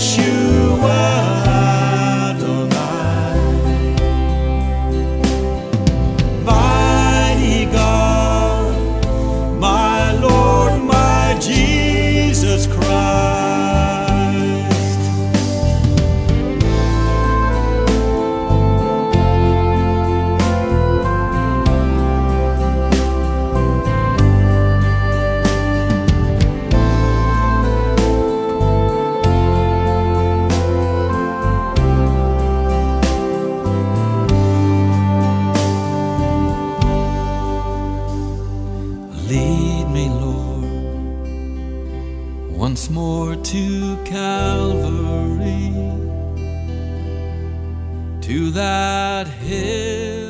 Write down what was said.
Yeshua Adonai. Mighty God, my Lord, my Jesus Christ. Lead me, Lord, once more to Calvary, to that hill